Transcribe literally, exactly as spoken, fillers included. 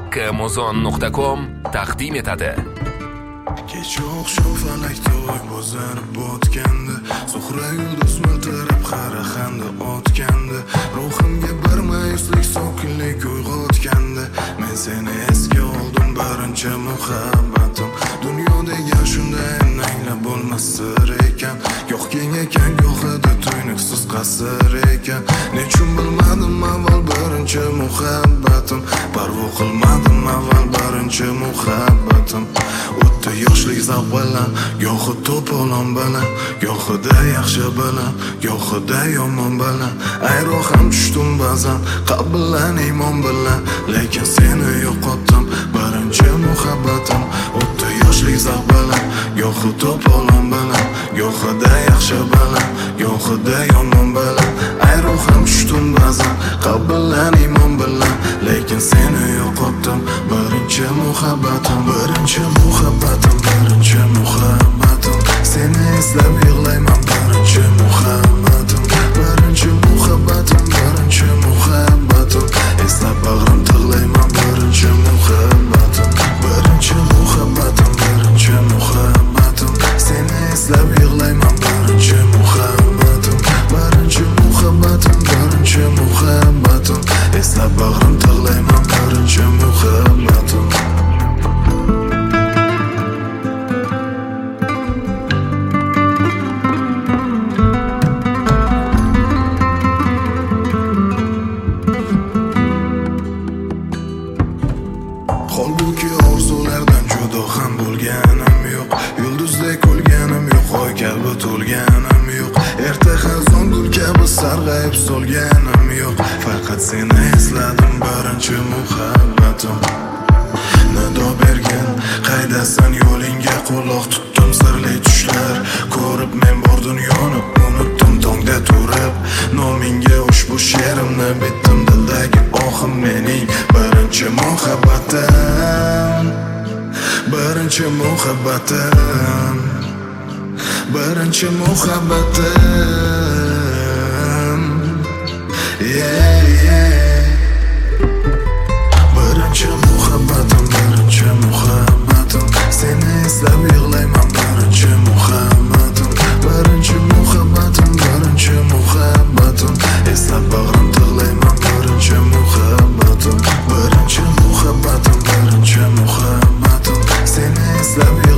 Amazon nuqta com taqdim etadi. Kecha oqshom falak to'y bozorib o'tgandi, Zuhra yulduz miltirab qarag'anda otgandi, ruhimga bir mayuslik sokinlik uyg'otgandi. Men seni esga oldim birinchi muhabbatim, dunyoda degan shunday anglab bo'lmas sir ekan, goh keng ekan gohida tuynuksiz qasr ekan. Nechun bilmadim avval birinchi muhabbatim, parvo qilmadim avval birinchi muhabbatim. O'tdi yoshlik zavq bilan, gohi to'polon bilan, gohida yaxshi bilan, gohida yomon bilan. Ayro ham tushdim ba'zan qalb bilan iymon bilan, lekin seni yo'qotdim birinchi muhabbatim. O'tdi yoshlik zavq bilan, gohi to'polon bilan, gohida yaxshi bilan, gohida yomon bilan. Ayro ham tushdim ba'zan qalb bilan iymon bilan, lekin seni yo'qotdim birinchi muhabbatim. Birinchi muhabbatim, birinchi muhabbatim, seni eslab yig'layman birinchi muhabbatim. Birinchi muhabbatim, birinchi muhabbatim, eslab bag'rim tig'layman birinchi muhabbatim. Birinchi muhabbatim, birinchi muhabbatim, seni eslab yig'layman birinchi muhabbatim. Birinchi muhabbatim, birinchi muhabbatim, eslab bag'rim tig'layman birinchi muhabbatim. Holbuki orzulardan judo ham bo'lganim yo'q, yulduzdek o'lganim yo'q, oy kabi to'lganim yo'q, erta xazon gul kabi sarg'ayib solganim yo'q. Faqat seni esladim birinchi muhabbatim. Nido bergin, qaydasan yo'lingga quloq tutdim sirli tushlar, ko'rib men bor dunyoni unutdim tongda turib. Nomingga ushbu she'rimni bitdim, dildagi ohim mening birinchi muhabbatim. Birinchi muhabbatim, birinchi muhabbatim, yeah, yeah. Birinchi muhabbatim, birinchi muhabbatim, seni eslab yig'layman birinchi muhabbatim. Birinchi muhabbatim, birinchi muhabbatim, eslab bag'rim tig'layman birinchi muhabbatim. Birinchi muhabbatim, birinchi muhabbatim, seni eslab